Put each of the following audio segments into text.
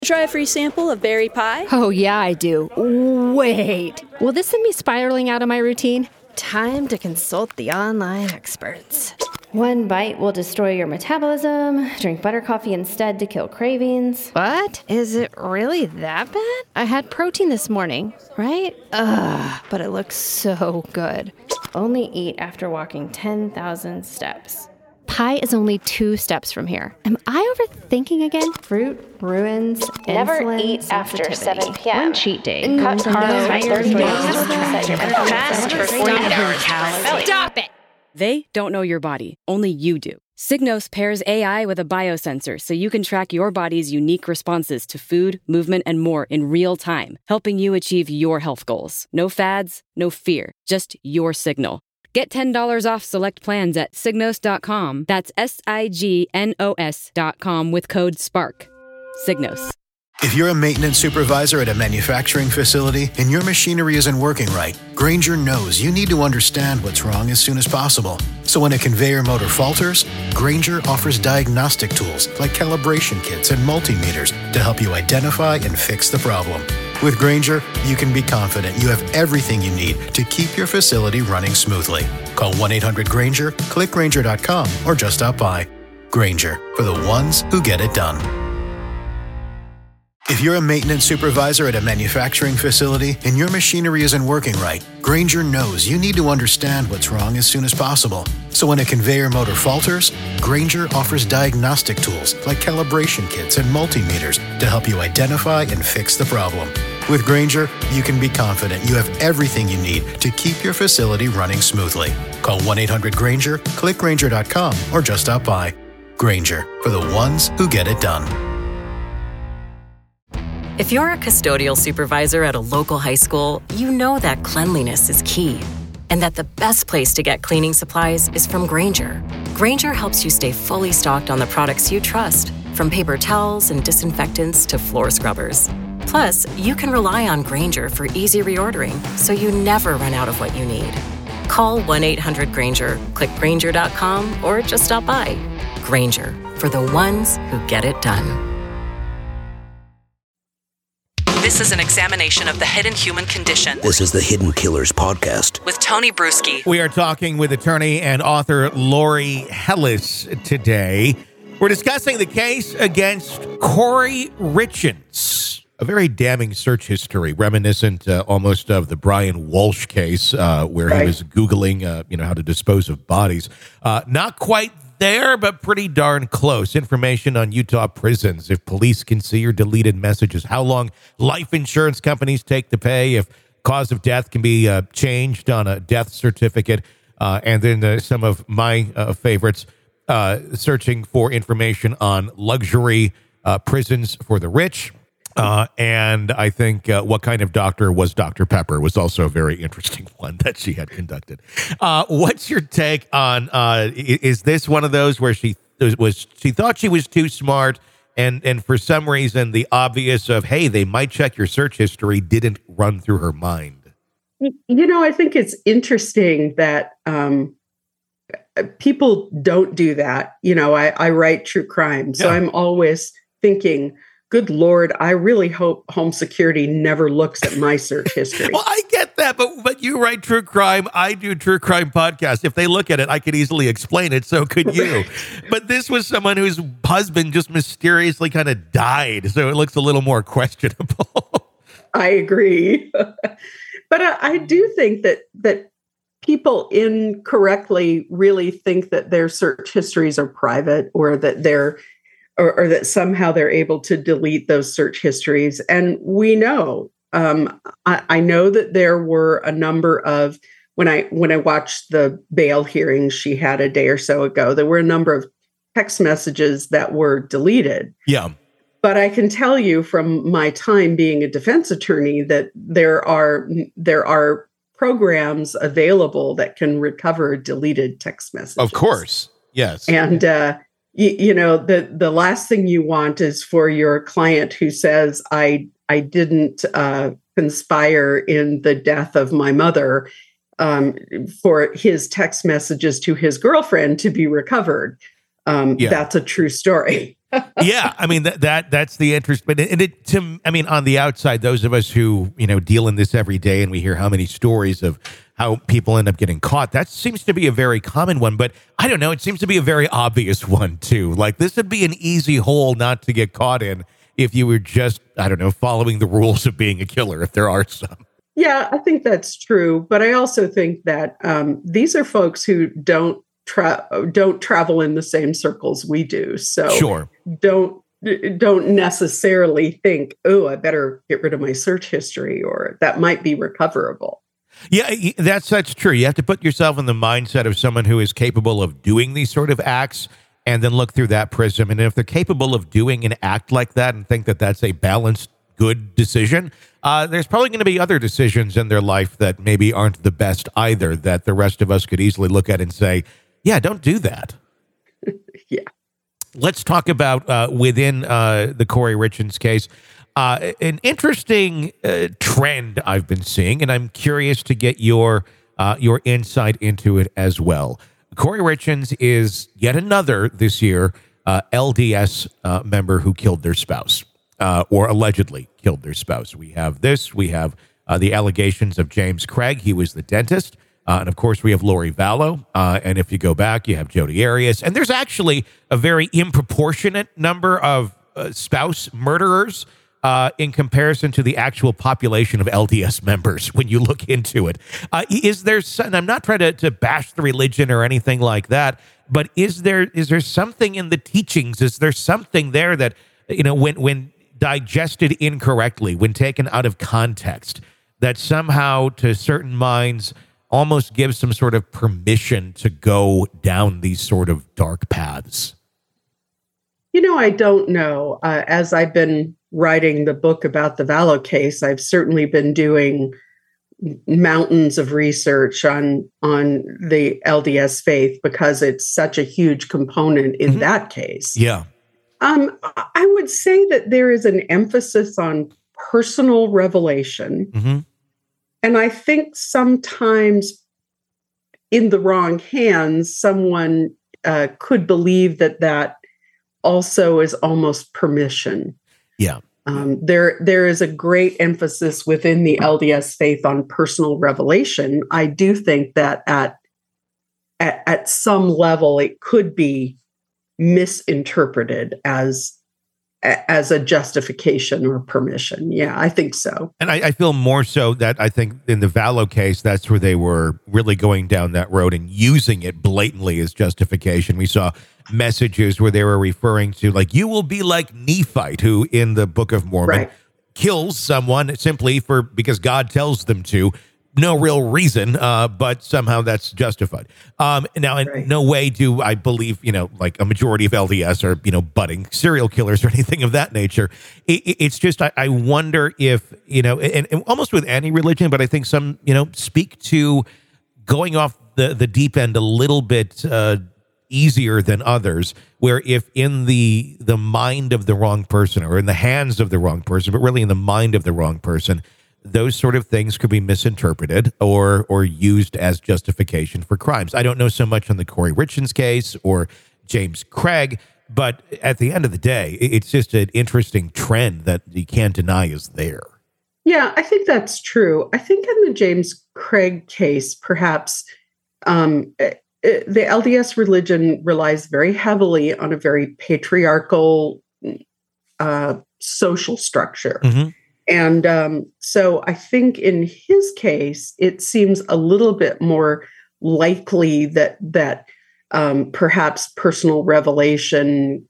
Try a free sample of berry pie? Oh, yeah, I do. Wait, will this send me spiraling out of my routine? Time to consult the online experts. One bite will destroy your metabolism. Drink butter coffee instead to kill cravings. What? Is it really that bad? I had protein this morning, right? Ugh, but it looks so good. Only eat after walking 10,000 steps. Pie is only 2 steps from here. Am I overthinking again? Fruit ruins Never insulin eat after 7 p.m. One cheat day. Cut carbs by 30 Fast for 48 hours. Stop it! They don't know your body, only you do. Signos pairs AI with a biosensor so you can track your body's unique responses to food, movement, and more in real time, helping you achieve your health goals. No fads, no fear, just your signal. Get $10 off select plans at Signos.com. That's SIGNOS.com with code SPARK. Signos. If you're a maintenance supervisor at a manufacturing facility and your machinery isn't working right, Grainger knows you need to understand what's wrong as soon as possible. So when a conveyor motor falters, Grainger offers diagnostic tools like calibration kits and multimeters to help you identify and fix the problem. With Grainger, you can be confident you have everything you need to keep your facility running smoothly. Call 1-800-GRAINGER, click Grainger.com, or just stop by. Grainger, for the ones who get it done. If you're a maintenance supervisor at a manufacturing facility and your machinery isn't working right, Grainger knows you need to understand what's wrong as soon as possible. So when a conveyor motor falters, Grainger offers diagnostic tools like calibration kits and multimeters to help you identify and fix the problem. With Grainger, you can be confident you have everything you need to keep your facility running smoothly. Call 1-800-GRAINGER, click Grainger.com, or just stop by. Grainger, for the ones who get it done. If you're a custodial supervisor at a local high school, you know that cleanliness is key, and that the best place to get cleaning supplies is from Grainger. Grainger helps you stay fully stocked on the products you trust, from paper towels and disinfectants to floor scrubbers. Plus, you can rely on Grainger for easy reordering, so you never run out of what you need. Call 1-800-GRAINGER, click Grainger.com, or just stop by. Grainger, for the ones who get it done. This is an examination of the hidden human condition. This is the Hidden Killers podcast with Tony Bruschi. We are talking with attorney and author Lori Hellis today. We're discussing the case against Corey Richins, a very damning search history, reminiscent almost of the Brian Walsh case, where he was Googling, how to dispose of bodies. Not quite there, but pretty darn close. Information on Utah prisons, if police can see your deleted messages, how long life insurance companies take to pay, if cause of death can be changed on a death certificate, and then some of my favorites, searching for information on luxury prisons for the rich. And I think what kind of doctor was Dr. Pepper was also a very interesting one that she had conducted. What's your take on, is this one of those where she thought she was too smart and for some reason the obvious of, hey, they might check your search history didn't run through her mind? I think it's interesting that people don't do that. I write true crime, so I'm always thinking, good Lord, I really hope Home Security never looks at my search history. Well, I get that, but you write true crime. I do true crime podcasts. If they look at it, I could easily explain it. So could you. But this was someone whose husband just mysteriously kind of died. So it looks a little more questionable. I agree. But I do think that people incorrectly really think that their search histories are private, or that or that somehow they're able to delete those search histories. And we know, I know that there were a number of, when I watched the bail hearings she had a day or so ago, there were a number of text messages that were deleted. Yeah. But I can tell you from my time being a defense attorney that there are programs available that can recover deleted text messages. Of course. Yes. And, the last thing you want is for your client who says, I didn't conspire in the death of my mother, for his text messages to his girlfriend to be recovered. That's a true story. Yeah, I mean that's the interest, but on the outside, those of us who deal in this every day, and we hear how many stories of how people end up getting caught. That seems to be a very common one, but I don't know. It seems to be a very obvious one too. Like this would be an easy hole not to get caught in if you were just following the rules of being a killer, if there are some. Yeah, I think that's true, but I also think that these are folks who don't travel in the same circles we do. So sure. Don't necessarily think, oh, I better get rid of my search history, or that might be recoverable. Yeah, that's true. You have to put yourself in the mindset of someone who is capable of doing these sort of acts and then look through that prism. And if they're capable of doing an act like that and think that that's a balanced, good decision, there's probably going to be other decisions in their life that maybe aren't the best either, that the rest of us could easily look at and say, yeah, don't do that. Yeah. Let's talk about within the Kouri Richins case, an interesting trend I've been seeing, and I'm curious to get your insight into it as well. Kouri Richins is yet another this year LDS member who killed their spouse or allegedly killed their spouse. We have the allegations of James Craig. He was the dentist. And of course, we have Lori Vallow. And if you go back, you have Jodi Arias. And there's actually a very disproportionate number of spouse murderers in comparison to the actual population of LDS members when you look into it. And I'm not trying to bash the religion or anything like that, but is there something in the teachings? Is there something there that, when digested incorrectly, when taken out of context, that somehow to certain minds almost gives some sort of permission to go down these sort of dark paths? I don't know. As I've been writing the book about the Vallow case, I've certainly been doing mountains of research on the LDS faith because it's such a huge component in that case. Yeah. I would say that there is an emphasis on personal revelation. Mm-hmm. And I think sometimes in the wrong hands, someone could believe that also is almost permission. Yeah. There is a great emphasis within the LDS faith on personal revelation. I do think that at some level it could be misinterpreted as a justification or permission. Yeah, I think so. And I feel more so that I think in the Vallow case, that's where they were really going down that road and using it blatantly as justification. We saw messages where they were referring to, like, you will be like Nephite, who in the Book of Mormon kills someone simply because God tells them to. No real reason, but somehow that's justified. Now, in no way do I believe, like a majority of LDS are, budding serial killers or anything of that nature. It's just, I wonder if, and almost with any religion, but I think some, speak to going off the deep end a little bit easier than others, where if in the mind of the wrong person or in the hands of the wrong person, but really in the mind of the wrong person, those sort of things could be misinterpreted or used as justification for crimes. I don't know so much on the Kouri Richins case or James Craig, but at the end of the day, it's just an interesting trend that you can't deny is there. Yeah, I think that's true. I think in the James Craig case, perhaps the LDS religion relies very heavily on a very patriarchal social structure. Mm-hmm. And so I think in his case, it seems a little bit more likely that perhaps personal revelation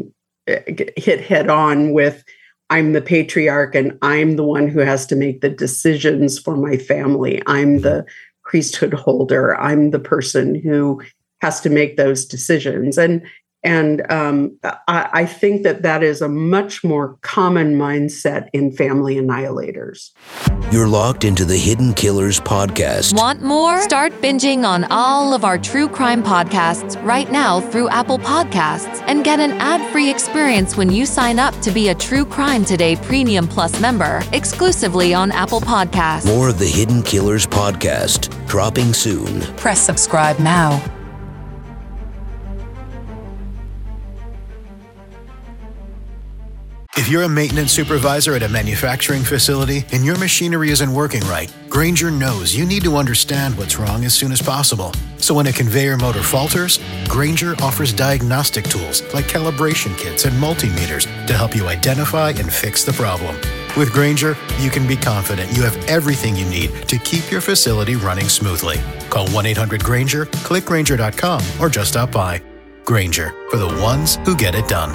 hit head on with, I'm the patriarch and I'm the one who has to make the decisions for my family. I'm the priesthood holder. I'm the person who has to make those decisions. And I think that is a much more common mindset in family annihilators. You're locked into the Hidden Killers podcast. Want more? Start binging on all of our true crime podcasts right now through Apple Podcasts and get an ad-free experience when you sign up to be a True Crime Today Premium Plus member exclusively on Apple Podcasts. More of the Hidden Killers podcast dropping soon. Press subscribe now. If you're a maintenance supervisor at a manufacturing facility and your machinery isn't working right, Grainger knows you need to understand what's wrong as soon as possible. So when a conveyor motor falters, Grainger offers diagnostic tools like calibration kits and multimeters to help you identify and fix the problem. With Grainger, you can be confident you have everything you need to keep your facility running smoothly. Call 1-800-GRAINGER, click Grainger.com, or just stop by. Grainger, for the ones who get it done.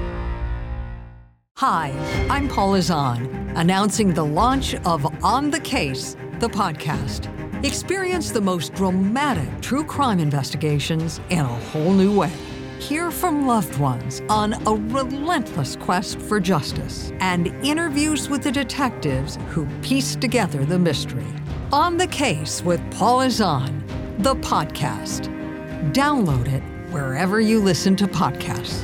Hi, I'm Paula Zahn, announcing the launch of On the Case, the podcast. Experience the most dramatic true crime investigations in a whole new way. Hear from loved ones on a relentless quest for justice and interviews with the detectives who piece together the mystery. On the Case with Paula Zahn, the podcast. Download it wherever you listen to podcasts.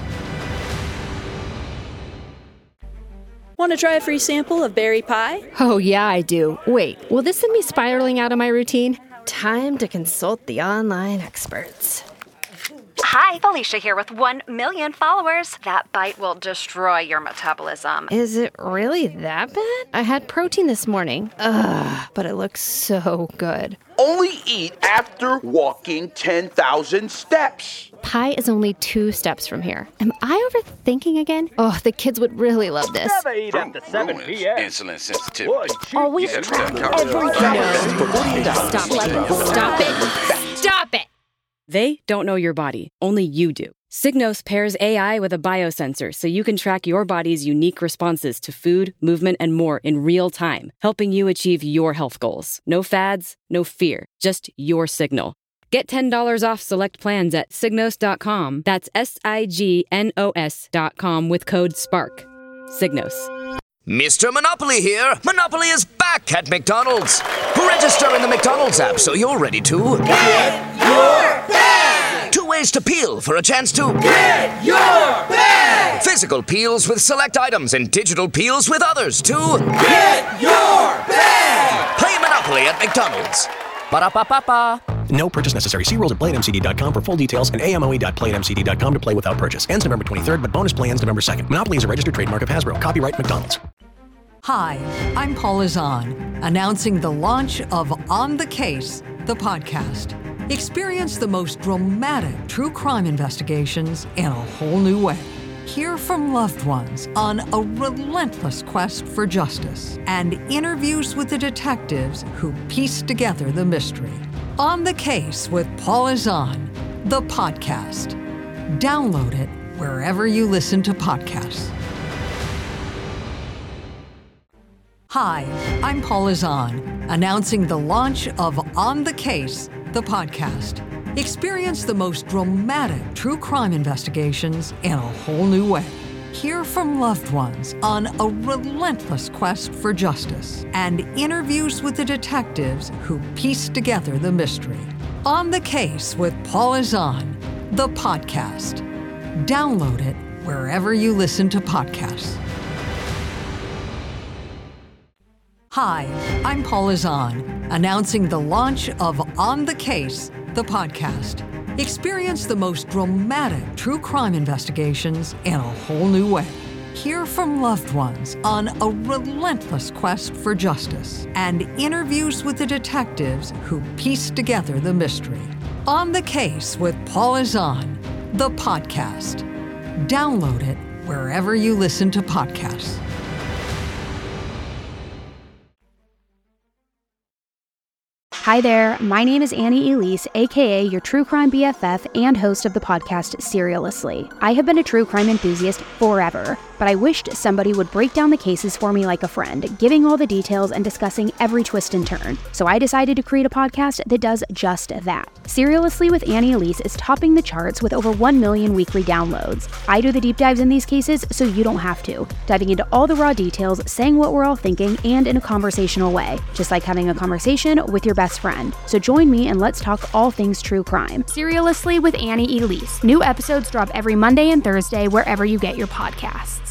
Want to try a free sample of berry pie? Oh, yeah, I do. Wait, will this send me spiraling out of my routine? Time to consult the online experts. Hi, Felicia here with 1 million followers. That bite will destroy your metabolism. Is it really that bad? I had protein this morning. Ugh, but it looks so good. Only eat after walking 10,000 steps. Pie is only 2 steps from here. Am I overthinking again? Oh, the kids would really love this. Never eat after 7 p.m. Insulin sensitivity. Always track every Stop it. Stop it. They don't know your body, only you do. Signos pairs AI with a biosensor so you can track your body's unique responses to food, movement, and more in real time, helping you achieve your health goals. No fads, no fear, just your signal. Get $10 off select plans at Signos.com. That's Signos.com with code SPARK. Signos. Mr. Monopoly here. Monopoly is back at McDonald's. Register in the McDonald's app so you're ready to get your bag. 2 ways to peel for a chance to get your bag. Physical peels with select items and digital peels with others to get your bag. Play Monopoly at McDonald's. Ba-da-ba-ba-ba. No purchase necessary. See rules at PlayMCD.com for full details and AMOE.PlayMCD.com to play without purchase. Ends November 23rd, but bonus play ends November 2nd. Monopoly is a registered trademark of Hasbro. Copyright McDonald's. Hi, I'm Paula Zahn, announcing the launch of On the Case, the podcast. Experience the most dramatic true crime investigations in a whole new way. Hear from loved ones on a relentless quest for justice and interviews with the detectives who piece together the mystery. On the Case with Paula Zahn, the podcast. Download it wherever you listen to podcasts. Hi, I'm Paula Zahn, announcing the launch of On the Case, the podcast. Experience the most dramatic true crime investigations in a whole new way. Hear from loved ones on a relentless quest for justice and interviews with the detectives who piece together the mystery. On the Case with Paula Zahn, the podcast. Download it wherever you listen to podcasts. Hi, I'm Paula Zahn, announcing the launch of On the Case, the podcast. Experience the most dramatic true crime investigations in a whole new way. Hear from loved ones on a relentless quest for justice and interviews with the detectives who piece together the mystery. On the Case with Paula Zahn, the podcast. Download it wherever you listen to podcasts. Hi there, my name is Annie Elise, aka your true crime BFF and host of the podcast Serialously. I have been a true crime enthusiast forever, but I wished somebody would break down the cases for me like a friend, giving all the details and discussing every twist and turn. So I decided to create a podcast that does just that. Serialously with Annie Elise is topping the charts with over 1 million weekly downloads. I do the deep dives in these cases so you don't have to, diving into all the raw details, saying what we're all thinking, and in a conversational way, just like having a conversation with your best friend. So join me and let's talk all things true crime. Serialously with Annie Elise. New episodes drop every Monday and Thursday wherever you get your podcasts.